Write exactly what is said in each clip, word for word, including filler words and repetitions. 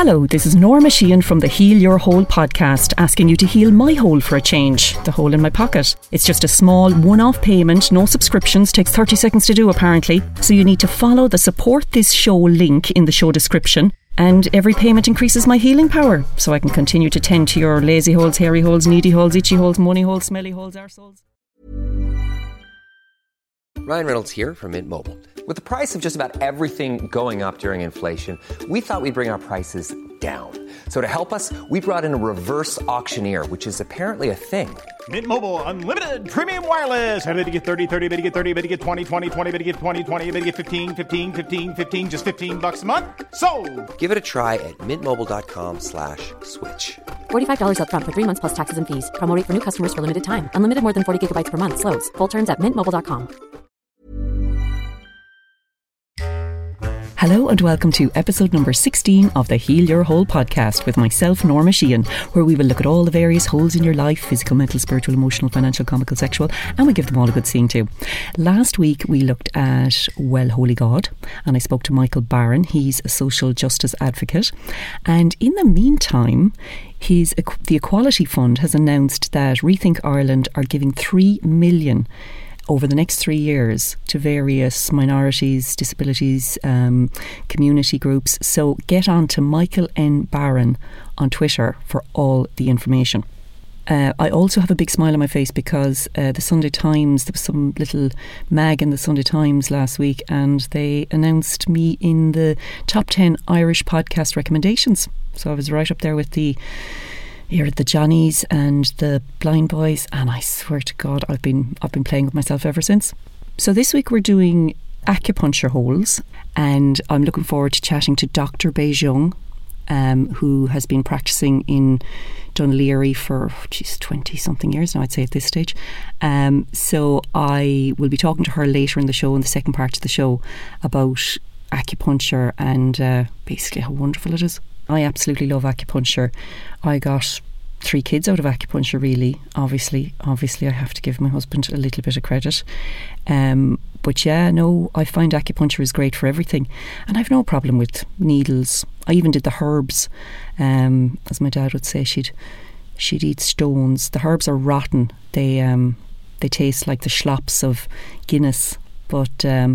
Hello, this is Norma Sheehan from the Heal Your Hole podcast, asking you to heal my hole for a change, the hole in my pocket. It's just a small one-off payment, no subscriptions, takes thirty seconds to do apparently. So you need to follow the support this show link in the show description, and every payment increases my healing power, so I can continue to tend to your lazy holes, hairy holes, needy holes, itchy holes, money holes, smelly holes, arseholes. Ryan Reynolds here from Mint Mobile. With the price of just about everything going up during inflation, we thought we'd bring our prices down. So to help us, we brought in a reverse auctioneer, which is apparently a thing. Mint Mobile Unlimited Premium Wireless. How to get thirty, thirty, how to get thirty, how to get twenty, twenty, twenty, how to get twenty, twenty, how to get fifteen, fifteen, fifteen, fifteen, just fifteen bucks a month? Sold! Give it a try at mintmobile.com slash switch. forty-five dollars up front for three months plus taxes and fees. Promo rate for new customers for limited time. Unlimited more than forty gigabytes per month. Slows full terms at mint mobile dot com. Hello and welcome to episode number sixteen of the Heal Your Hole podcast with myself, Norma Sheehan, where we will look at all the various holes in your life: physical, mental, spiritual, emotional, financial, comical, sexual, and we give them all a good seeing too. Last week we looked at Well Holy God, and I spoke to Michael Barron. He's a social justice advocate, and in the meantime His, the Equality Fund has announced that Rethink Ireland are giving three million over the next three years to various minorities, disabilities, um, community groups. So get on to Michael N. Barron on Twitter for all the information. Uh, I also have a big smile on my face because uh, the Sunday Times, there was some little mag in the Sunday Times last week, and they announced me in the top ten Irish podcast recommendations. So I was right up there with the Here at the Johnnies and the Blind Boys, and I swear to God I've been I've been playing with myself ever since. So this week we're doing acupuncture holes, and I'm looking forward to chatting to Doctor Beijing, um, who has been practicing in Dún Laoghaire for geez, twenty something years now, I'd say at this stage. Um, so I will be talking to her later in the show, in the second part of the show, about acupuncture and uh, basically how wonderful it is. I absolutely love acupuncture. I got three kids out of acupuncture, really. Obviously, obviously, I have to give my husband a little bit of credit. Um, but yeah, no, I find acupuncture is great for everything, and I've no problem with needles. I even did the herbs. Um, as my dad would say, she'd she'd eat stones. The herbs are rotten. They um, they taste like the schlopps of Guinness. But um,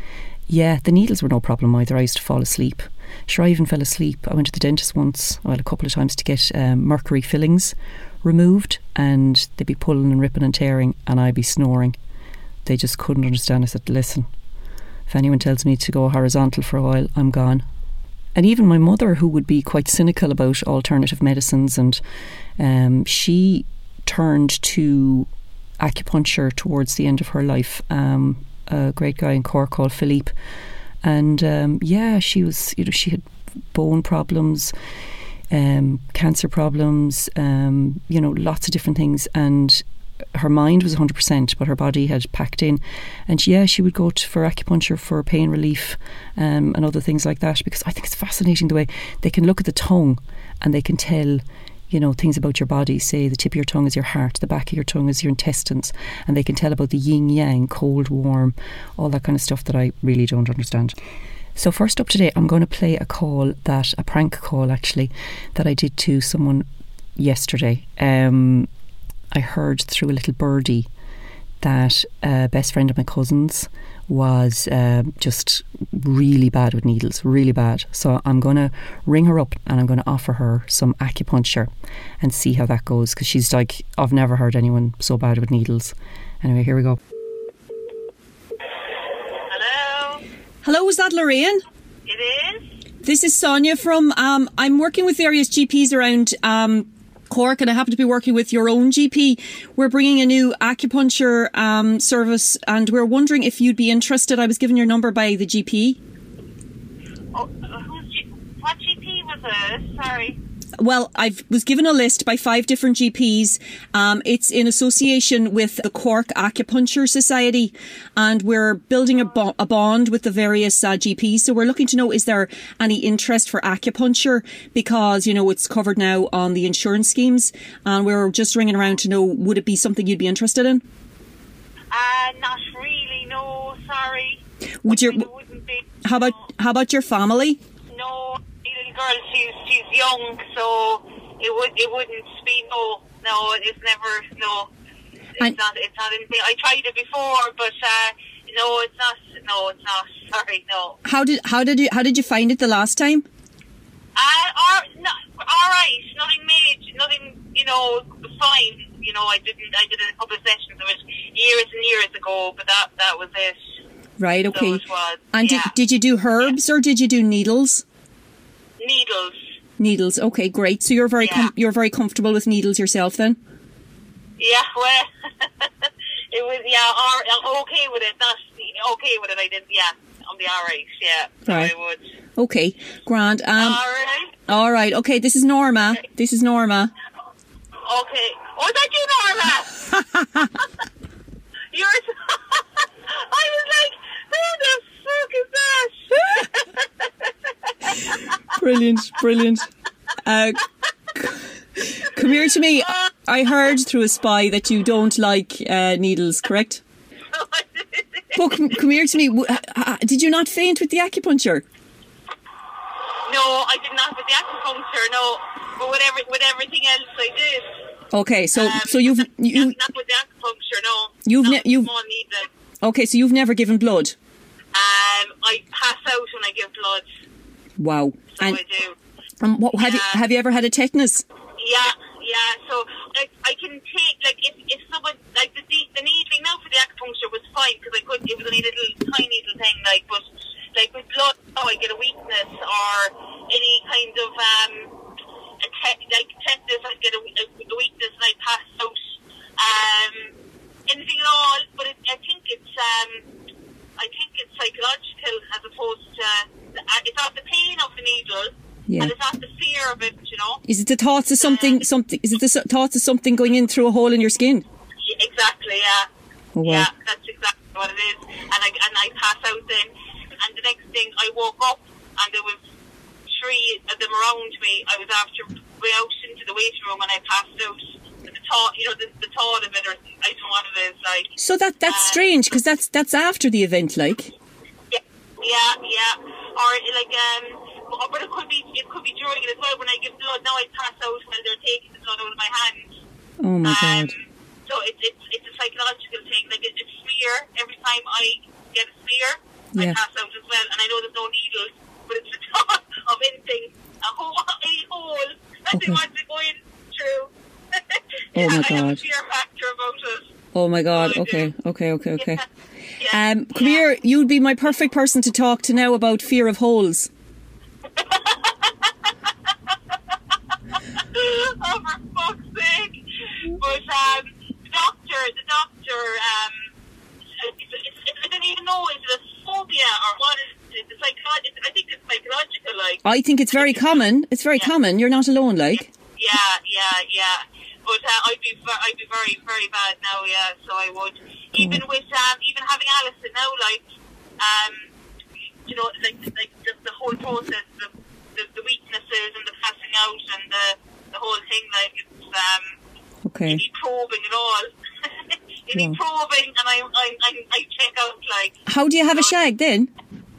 yeah, the needles were no problem either. I used to fall asleep. Sure, I even fell asleep. I went to the dentist once, well, a couple of times to get um, mercury fillings removed, and they'd be pulling and ripping and tearing, and I'd be snoring. They just couldn't understand. I said, listen, if anyone tells me to go horizontal for a while, I'm gone. And even my mother, who would be quite cynical about alternative medicines, and um, she turned to acupuncture towards the end of her life. Um, a great guy in Cork called Philippe. And um, yeah, she was, you know, she had bone problems, um, cancer problems, um, you know, lots of different things. And her mind was one hundred percent, but her body had packed in. And she, yeah, she would go to, for acupuncture for pain relief um, and other things like that, because I think it's fascinating the way they can look at the tongue and they can tell, you know, things about your body. Say the tip of your tongue is your heart, the back of your tongue is your intestines, and they can tell about the yin yang, cold, warm, all that kind of stuff that I really don't understand. So first up today, I'm going to play a call that, a prank call actually, that I did to someone yesterday. Um, I heard through a little birdie that a best friend of my cousin's was uh, just really bad with needles, really bad. So I'm going to ring her up and I'm going to offer her some acupuncture and see how that goes, because she's like, I've never heard anyone so bad with needles. Anyway, here we go. Hello? Hello, is that Lorraine? It is? This is Sonia from, um, I'm working with various G Ps around um, Cork, and I happen to be working with your own G P. We're bringing a new acupuncture um, service, and we're wondering if you'd be interested. I was given your number by the G P. Oh, who's G- what G P was it? Sorry. Well, I was given a list by five different G Ps. Um, it's in association with the Cork Acupuncture Society, and we're building a, bo- a bond with the various uh, G Ps. So we're looking to know, is there any interest for acupuncture? Because, you know, it's covered now on the insurance schemes, and we're just ringing around to know, would it be something you'd be interested in? Uh, not really, no, sorry. Would your, It wouldn't be, how about, no. how about your family? No, girl, she's she's young, so it would it wouldn't be no no. It's never no. It's And- not. It's not anything. I tried it before, but uh, no, it's not. No, it's not. Sorry, no. How did how did you how did you find it the last time? Uh, all, no, all right. Nothing major. Nothing. You know, fine. You know, I didn't. I did a couple of sessions of it years and years ago, but that that was it. Right. So Okay. it was. And yeah. did did you do herbs or did you do needles? Needles. Needles. Okay, great. So you're very Yeah. com- you're very comfortable with needles yourself then? Yeah, well, it was, yeah, all, okay with it, not okay with it, I did, yeah, I'll be alright, yeah, so Right. I would. Okay, grand. Um, Alright, all right. Okay, this is Norma. This is Norma. okay. Oh, is that you, Norma? You're, I was like, who the fuck is that? Brilliant, brilliant. Uh, come here to me. I heard through a spy that you don't like uh, needles, correct? But come, come here to me. W- uh, uh, Did you not faint with the acupuncture? No, I did not with the acupuncture, no, but with, every, with everything else I did. Okay, so Um, so you've you not, not with the acupuncture, no. You've Not ne- with you've- small needle. okay, so you've never given blood. Um, I pass out when I give blood, Wow. so And I do. um, what, have you Yeah. have you ever had a tetanus? Yeah, yeah. So I, I can take like if, if someone like the the, the needling now for the acupuncture was fine because I could it was only a little tiny little thing like but like with blood oh I get a weakness or any kind of um a te- like tetanus I get a, a, a weakness and I pass out um anything at all but it, I think it's um I think it's psychological as opposed to it's not the pain of the needle. Yeah. And it's not the fear of it, you know. Is it the thoughts of something something? Is it the s- thoughts of something going in through a hole in your skin? Yeah, exactly, yeah. Oh, wow. Yeah, that's exactly what it is. And I and I pass out then. And the next thing, I woke up and there was three of them around me. I was after going out into the waiting room and I passed out. And the thought, you know, the, the thought of it, or I don't know what it is, like. So that that's Uh, strange because that's that's after the event, like. Yeah, yeah, yeah. Or like, um, but but it could be, it could be during it as well. When I give blood, now I pass out while they're taking the blood out of my hands. Oh my Um, god. so it's it's it's a psychological thing. Like it, it's smear. Every time I get a smear, Yeah. I pass out as well. And I know there's no needles, but it's the thought of anything, a hole, a hole that Okay. they want to go in through. Oh my I have a God. fear factor about it. Oh my god. I Okay. do. Okay. Okay. Okay. Yeah. Um, come here. You'd be my perfect person to talk to now about fear of holes. Oh, for fuck's sake! But um, the doctor, the doctor, um, it's, it's, it's, I don't even know is it a phobia or what is it? It's psychological. I think it's psychological, like. I think it's very common. It's very Yeah. common. You're not alone, like. Yeah, yeah, yeah. But uh, I'd be, ver- I'd be very, very bad now. Yeah, so I would. Even with um, even having Alison now, like, um, you know, like, like the, the whole process, the, the the weaknesses and the passing out and the the whole thing, like it's um, Okay. you need probing and all. you need Yeah. probing, and I, I, I, I check out like How do you have a shag then?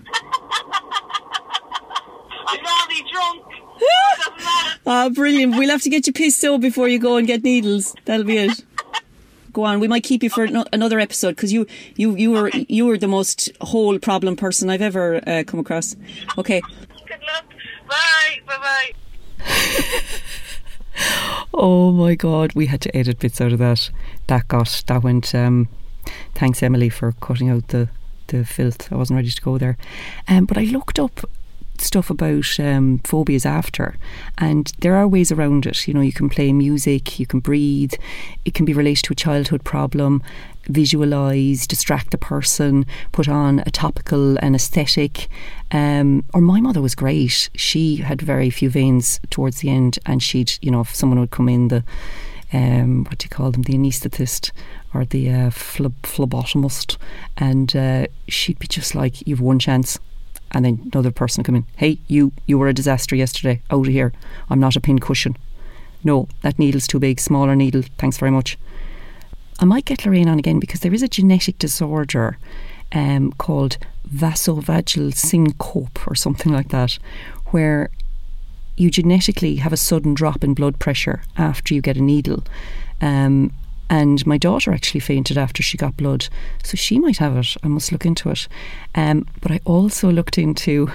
I'm already drunk. It doesn't matter. Ah, brilliant. We'll have to get you pissed out before you go and get needles. That'll be it. Go on. We might keep you for no- another episode because you, you, you were you were the most whole problem person I've ever uh, come across. Okay. Good luck. Bye. Bye. Bye. Oh my God, we had to edit bits out of that. That got, that went, um, thanks Emily for cutting out the, the filth. I wasn't ready to go there. Um, but I looked up stuff about um, phobias after, and there are ways around it. You know, you can play music, you can breathe, it can be related to a childhood problem, visualise, distract the person, put on a topical anaesthetic. Um, or my mother was great. She had very few veins towards the end, and she'd, you know, if someone would come in, the um, what do you call them, the anaesthetist or the uh, phleb- phlebotomist, and uh, she'd be just like, you've one chance. And then another person come in, hey, you you were a disaster yesterday, out of here, I'm not a pin cushion, no, that needle's too big, smaller needle, thanks very much. I might get Lorraine on again because there is a genetic disorder um, called vasovagal syncope or something like that, where you genetically have a sudden drop in blood pressure after you get a needle. Um, and my daughter actually fainted after she got blood. So she might have it. I must look into it. Um, but I also looked into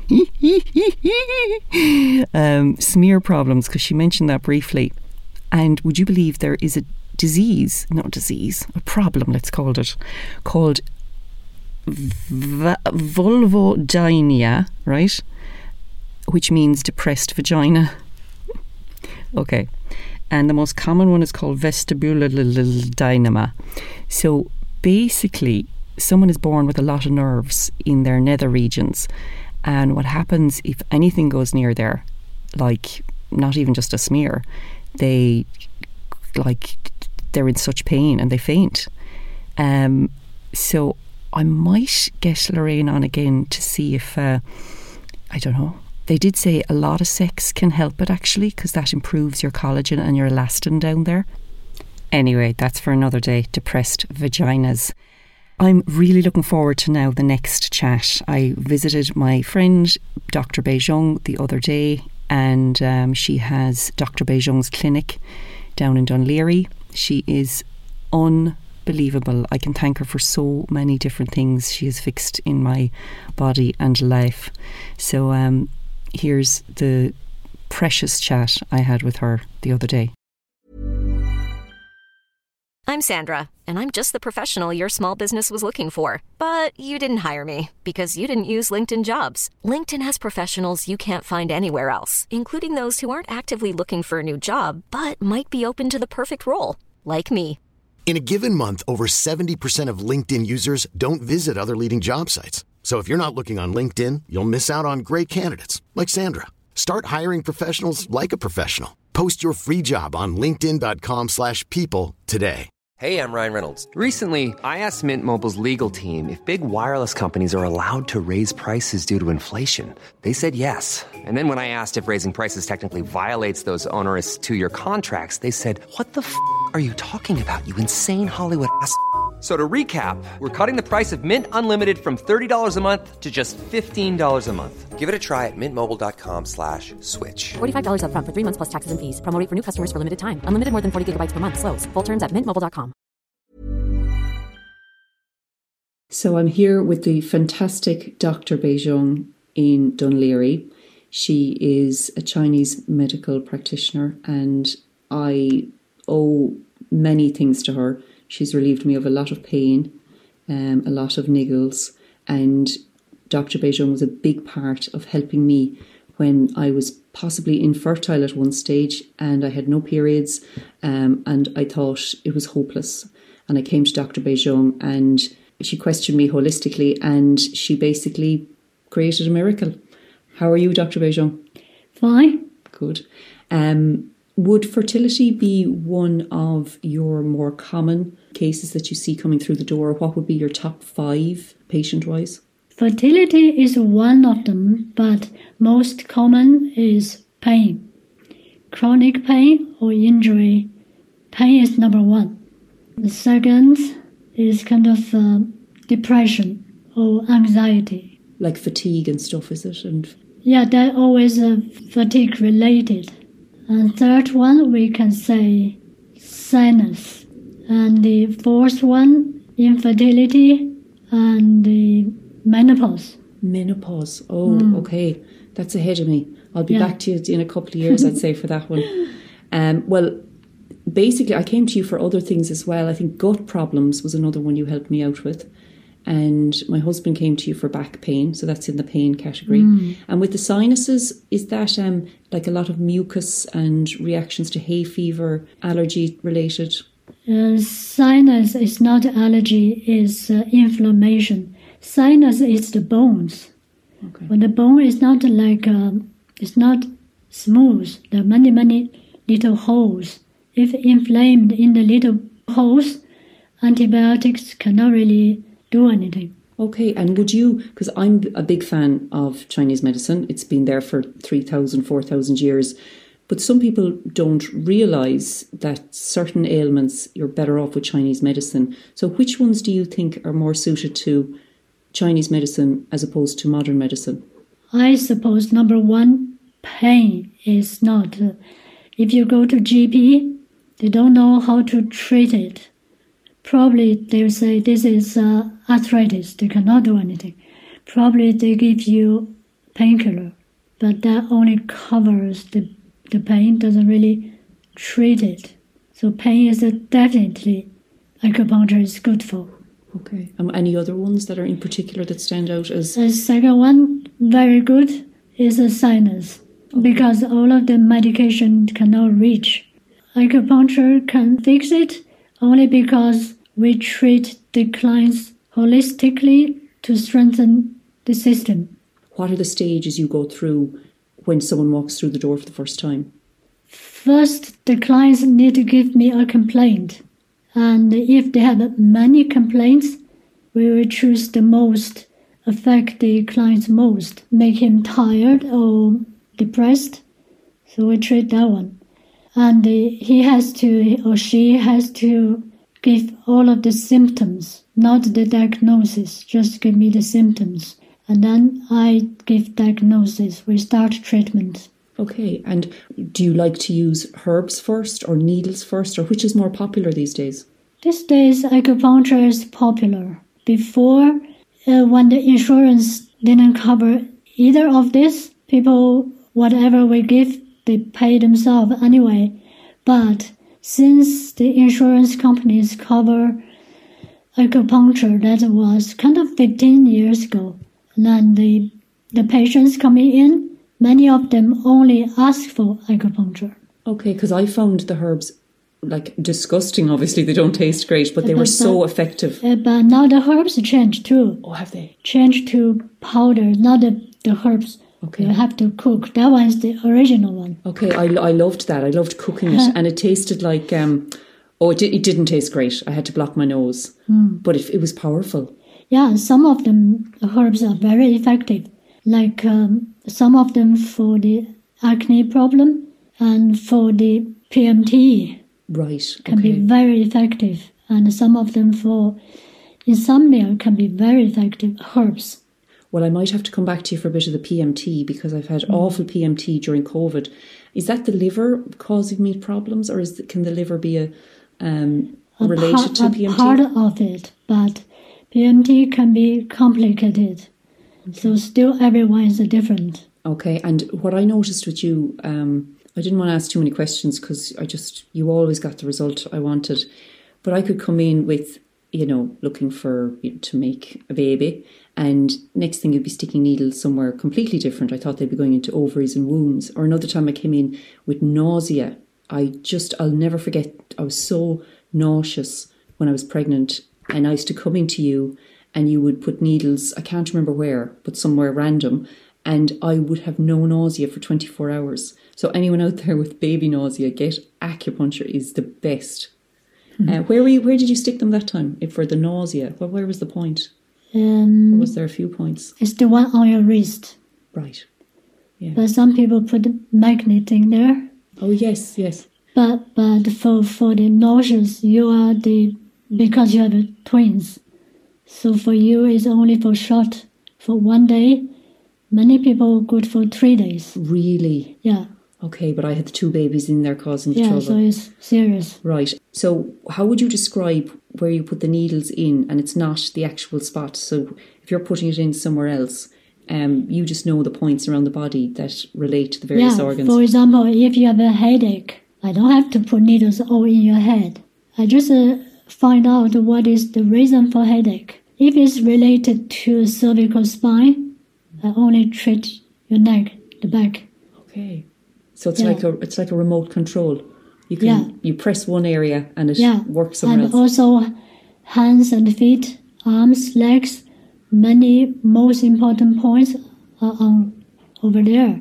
um, smear problems, because she mentioned that briefly. And would you believe there is a disease, not disease, a problem, let's call it, called v- vulvodynia, right? Which means depressed vagina. Okay. And the most common one is called vestibulodynia. So basically, someone is born with a lot of nerves in their nether regions. And what happens if anything goes near there, like not even just a smear, they, like, they're in such pain and they faint. Um, so I might get Lorraine on again to see if, uh, I don't know, they did say a lot of sex can help it actually, because that improves your collagen and your elastin down there. Anyway, that's for another day. Depressed vaginas. I'm really looking forward to now the next chat. I visited my friend Doctor Beijing the other day, and um, she has Doctor Beijing's clinic down in Dún Laoghaire. She is unbelievable. I can thank her for so many different things she has fixed in my body and life. So um, here's the precious chat I had with her the other day. I'm Sandra, and I'm just the professional your small business was looking for. But you didn't hire me because you didn't use LinkedIn Jobs. LinkedIn has professionals you can't find anywhere else, including those who aren't actively looking for a new job, but might be open to the perfect role, like me. In a given month, over seventy percent of LinkedIn users don't visit other leading job sites. So if you're not looking on LinkedIn, you'll miss out on great candidates like Sandra. Start hiring professionals like a professional. Post your free job on linkedin.com slash people today. Hey, I'm Ryan Reynolds. Recently, I asked Mint Mobile's legal team if big wireless companies are allowed to raise prices due to inflation. They said yes. And then when I asked if raising prices technically violates those onerous two-year contracts, they said, what the f*** are you talking about, you insane Hollywood ass f- So to recap, we're cutting the price of Mint Unlimited from thirty dollars a month to just fifteen dollars a month. Give it a try at mintmobile.com slash switch. forty-five dollars up front for three months plus taxes and fees. Promo rate for new customers for limited time. Unlimited more than forty gigabytes per month. Slows full terms at mint mobile dot com. So I'm here with the fantastic Doctor Beijing in Dún Laoghaire. She is a Chinese medical practitioner, and I owe many things to her. She's relieved me of a lot of pain, um, a lot of niggles, and Doctor Beijing was a big part of helping me when I was possibly infertile at one stage and I had no periods, um, and I thought it was hopeless. And I came to Doctor Beijing, and she questioned me holistically, and she basically created a miracle. How are you, Doctor Beijing? Fine. Good. Um, would fertility be one of your more common cases that you see coming through the door? What would be your top five patient-wise? Fertility is one of them, but most common is pain. Chronic pain or injury. Pain is number one. The second is kind of uh, depression or anxiety. Like fatigue and stuff, is it? And yeah, that always uh, fatigue related. And third one, we can say sinus. And the fourth one, infertility and the menopause. Menopause. Oh, mm. okay. That's ahead of me. I'll be yeah. back to you in a couple of years, I'd say, for that one. Um, well, basically, I came to you for other things as well. I think gut problems was another one you helped me out with. And my husband came to you for back pain, so that's in the pain category. Mm. And with the sinuses, is that um, like a lot of mucus and reactions to hay fever, allergy related? Uh, sinus is not allergy, it's uh, inflammation. Sinus is the bones. Okay. When the bone is not like, um, it's not smooth, there are many, many little holes. If inflamed in the little holes, antibiotics cannot really do anything. Okay, and would you, because I'm a big fan of Chinese medicine, it's been there for three thousand, four thousand years, but some people don't realise that certain ailments you're better off with Chinese medicine. So which ones do you think are more suited to Chinese medicine as opposed to modern medicine? I suppose number one, pain is not. Uh, if you go to G P, they don't know how to treat it. Probably they'll say this is uh, arthritis. They cannot do anything. Probably they give you painkiller, but that only covers the, the pain, doesn't really treat it. So pain is uh, definitely acupuncture is good for. Okay. Um, any other ones that are in particular that stand out as? The second one, very good, is a sinus, okay. Because all of the medication cannot reach. Acupuncture can fix it only because we treat the clients holistically to strengthen the system. What are the stages you go through when someone walks through the door for the first time? First, the clients need to give me a complaint. And if they have many complaints, we will choose the most, affect the clients most, make him tired or depressed. So we treat that one. And he has to, or she has to give all of the symptoms, not the diagnosis, just give me the symptoms. And then I give diagnosis. We start treatment. Okay, and do you like to use herbs first or needles first, or which is more popular these days? These days, acupuncture is popular. Before, uh, when the insurance didn't cover either of this, people, whatever we give, they pay themselves anyway. But since the insurance companies cover acupuncture, that was kind of fifteen years ago, and then the, the patients coming in, many of them only ask for acupuncture. Okay, because I found the herbs like disgusting. Obviously, they don't taste great, but they but, were so but, effective. Uh, but now the herbs change too. Oh, have they? Change to powder, not the, the herbs. Okay. You have to cook. That one is the original one. Okay, I, I loved that. I loved cooking it, and it tasted like um, oh, it, it didn't taste great. I had to block my nose, mm. but it, it was powerful. Yeah, some of them the herbs are very effective. Like um, some of them for the acne problem and for the P M T. Right, can okay. be very effective. And some of them for insomnia can be very effective herbs. Well, I might have to come back to you for a bit of the P M T because I've had mm. awful P M T during COVID. Is that the liver causing me problems, or is the, can the liver be a, um, a related par- to P M T? A part of it, but P M T can be complicated. Okay. So still everyone is different. Okay, and what I noticed with you, um, I didn't want to ask too many questions because I just, you always got the result I wanted. But I could come in with, you know, looking for, you know, to make a baby, and next thing you'd be sticking needles somewhere completely different. I thought they'd be going into ovaries and wombs. Or another time I came in with nausea. I just, I'll never forget, I was so nauseous when I was pregnant, and I used to come into you and you would put needles, I can't remember where, but somewhere random, and I would have no nausea for twenty-four hours. So anyone out there with baby nausea, get acupuncture, is the best. Mm-hmm. Uh, where were you, where did you stick them that time for the nausea? Well, where was the point? Um, or was there a few points? It's the one on your wrist. Right. Yeah. But some people put a magnet in there. Oh yes, yes. But but for for the nauseous, you are the because you are the twins. So for you, it's only for short, for one day. Many people good for three days. Really? Yeah. Okay, but I had the two babies in there causing the yeah, trouble. Yeah, so it's serious. Right. So how would you describe where you put the needles in and it's not the actual spot? So if you're putting it in somewhere else, um, you just know the points around the body that relate to the various yeah, organs. For example, if you have a headache, I don't have to put needles all in your head. I just uh, find out what is the reason for headache. If it's related to cervical spine, I only treat your neck, the back. Okay. So it's yeah. like a it's like a remote control. You can yeah. you press one area and it yeah. works somewhere and else. And also hands and feet, arms, legs, many most important points are on over there.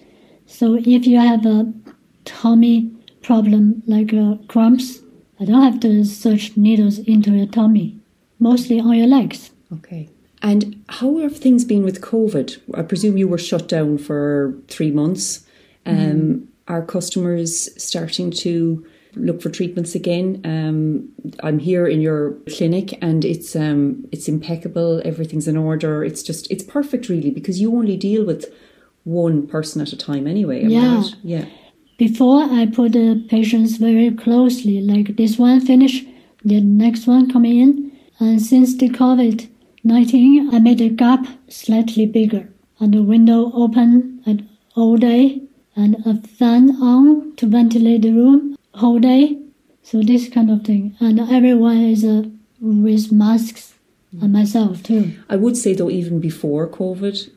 So if you have a tummy problem like uh, cramps, I don't have to search needles into your tummy. Mostly on your legs. Okay. And how have things been with COVID? I presume you were shut down for three months. Um, mm. Are customers starting to look for treatments again? Um, I'm here in your clinic and it's um, it's impeccable. Everything's in order. It's just, it's perfect really, because you only deal with one person at a time anyway. Am I Yeah. right? Yeah. Before, I put the patients very closely, like this one finish, the next one coming in. And since the COVID nineteen, I made the gap slightly bigger. And the window open at all day, and a fan on to ventilate the room whole day. So this kind of thing. And everyone is uh, with masks, and myself too. I would say though, even before COVID,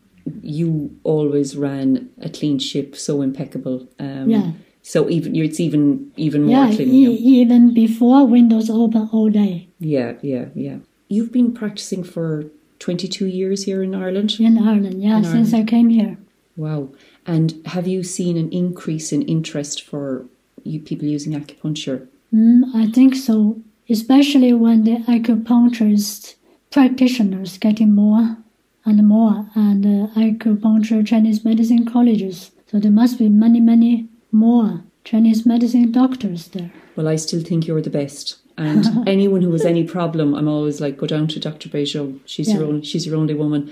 you always ran a clean ship, so impeccable. Um, Yeah. So even it's even even more Yeah, clean. e- even before windows open all day Yeah, yeah, yeah. You've been practicing for twenty-two years here in Ireland? in Ireland, yeah, In since Ireland. I came here. Wow. And have you seen an increase in interest for you people using acupuncture? Mm, I think so, especially when the acupuncturist practitioners getting more and more, and uh, acupuncture Chinese medicine colleges. So there must be many, many more Chinese medicine doctors there. Well, I still think you're the best. And anyone who has any problem, I'm always like, go down to Doctor Beijing. She's Yeah. your own. She's your only woman.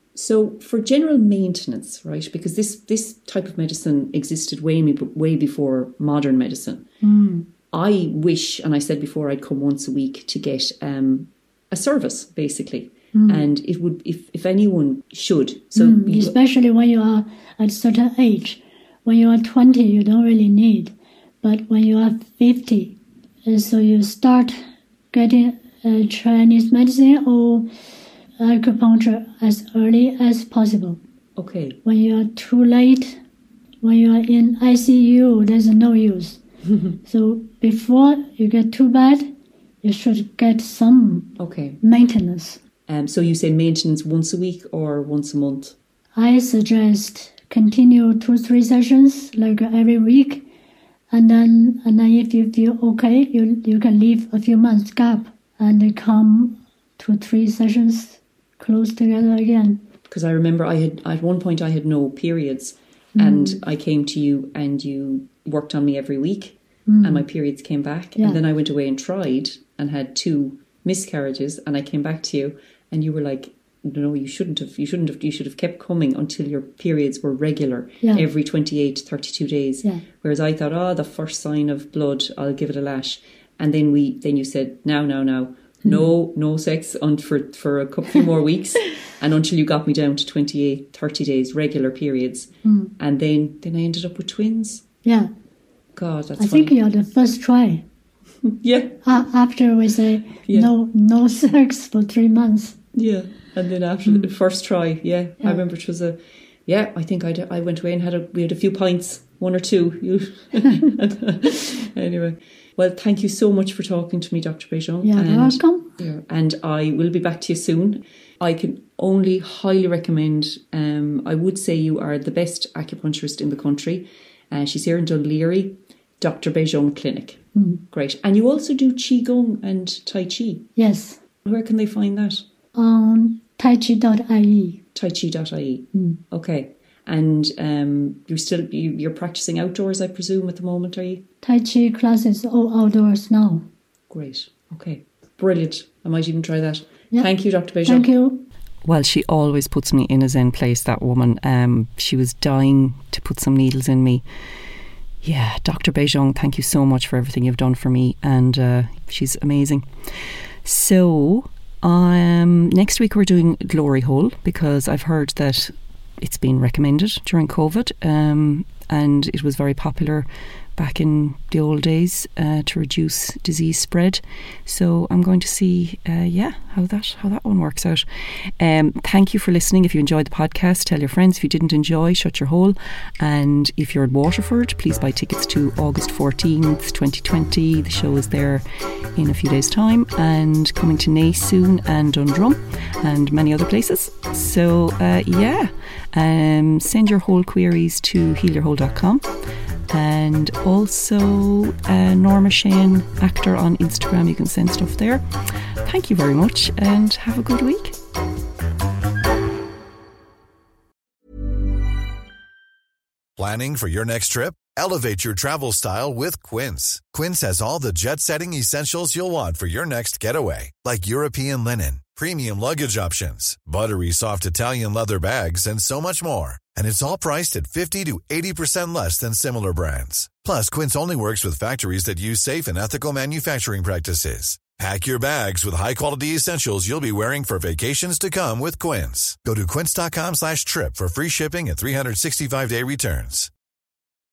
So for general maintenance, right? Because this this type of medicine existed way me way before modern medicine. Mm. I wish, and I said before, I'd come once a week to get um, a service, basically. Mm. And it would, if if anyone should, so Mm, you- especially when you are at a certain age. When you are twenty, you don't really need. But when you are fifty, uh, so you start getting uh, Chinese medicine or acupuncture as early as possible. okay, When you are too late, when you are in I C U, there's no use. So before you get too bad, you should get some okay. maintenance. Um, so you say maintenance once a week or once a month? I suggest continue two, three sessions, like every week. And then, and then if you feel okay, you you can leave a few months gap and then come to three sessions close together again. Because I remember I had at one point I had no periods, and I came to you and you worked on me every week, and my periods came back, Yeah. and then I went away and tried and had two miscarriages, and I came back to you, and you were like, no, you shouldn't have. You shouldn't have. You should have kept coming until your periods were regular, Yeah. every twenty-eight, thirty-two days. Yeah. Whereas I thought, oh, the first sign of blood, I'll give it a lash. And then we, then you said, now, now, now, no, no sex on for for a couple few more weeks, and until you got me down to twenty-eight, thirty days regular periods, and then then I ended up with twins. Yeah, God, that's I funny. think you're the first try. Yeah, Uh, after we say Yeah. no, no sex for three months. yeah. And then after the first try, yeah, Yeah. I remember it was a, yeah, I think I I went away and had a we had a few pints, one or two. You anyway. Well, thank you so much for talking to me, Doctor Beijing. You're and, welcome. yeah, and I will be back to you soon. I can only highly recommend, um, I would say you are the best acupuncturist in the country. Uh, she's here in Dún Laoghaire, Doctor Beijing Clinic. Great. And you also do Qigong and Tai Chi. Yes, Where can they find that? on taichi dot I E. tai chi dot I E. Okay. And um, you're still, you, you're practicing outdoors, I presume, at the moment, are you? Tai Chi classes all outdoors now. Great. Okay. Brilliant. I might even try that. Yeah. Thank you, Doctor Beijing. Thank you. Well, she always puts me in a zen place, that woman. Um, she was dying to put some needles in me. Yeah, Doctor Beijing, thank you so much for everything you've done for me. And uh, she's amazing. So, um, next week we're doing Glory Hole, because I've heard that it's been recommended during COVID, um, and it was very popular back in the old days uh, to reduce disease spread. So I'm going to see, uh, yeah, how that how that one works out. Um, thank you for listening. If you enjoyed the podcast, tell your friends. If you didn't enjoy, shut your hole. And if you're in Waterford, please buy tickets to August fourteenth, twenty twenty. The show is there in a few days' time, and coming to Naas soon, and Dundrum, and many other places. So uh, yeah, um, send your whole queries to heal your whole dot com. And also uh, Norma Shane, actor, on Instagram. You can send stuff there. Thank you very much, and have a good week. Planning for your next trip? Elevate your travel style with Quince. Quince has all the jet-setting essentials you'll want for your next getaway, like European linen, premium luggage options, buttery soft Italian leather bags, and so much more. And it's all priced at fifty to eighty percent less than similar brands. Plus, Quince only works with factories that use safe and ethical manufacturing practices. Pack your bags with high-quality essentials you'll be wearing for vacations to come with Quince. Go to quince.com slash trip for free shipping and three sixty-five day returns.